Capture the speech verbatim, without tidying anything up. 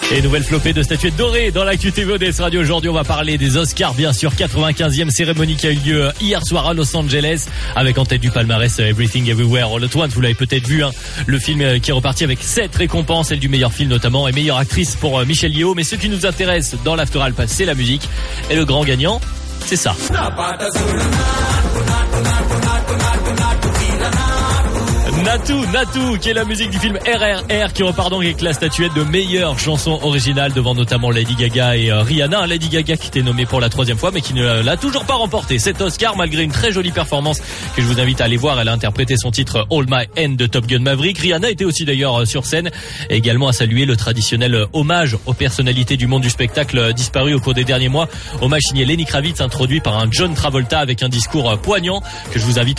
Et nouvelle flopée de statuettes dorées dans l'actu T V O D S Radio. Aujourd'hui, on va parler des Oscars, bien sûr. quatre-vingt-quinzième cérémonie qui a eu lieu hier soir à Los Angeles, avec en tête du palmarès Everything Everywhere All at Once. Vous l'avez peut-être vu, hein, le film qui est reparti avec sept récompenses, celle du meilleur film notamment, et meilleure actrice pour Michelle Yeoh. Mais ce qui nous intéresse dans l'After Alpha, c'est la musique. Et le grand gagnant, c'est ça. Natu, Natu, qui est la musique du film R R R, qui repart donc avec la statuette de meilleure chanson originale devant notamment Lady Gaga et euh, Rihanna. Lady Gaga qui était nommée pour la troisième fois, mais qui ne l'a toujours pas remporté cet Oscar, malgré une très jolie performance que je vous invite à aller voir. Elle a interprété son titre All My End de Top Gun Maverick. Rihanna était aussi d'ailleurs sur scène, et également à saluer le traditionnel hommage aux personnalités du monde du spectacle disparues au cours des derniers mois. Hommage signé Lenny Kravitz, introduit par un John Travolta avec un discours poignant que je vous invite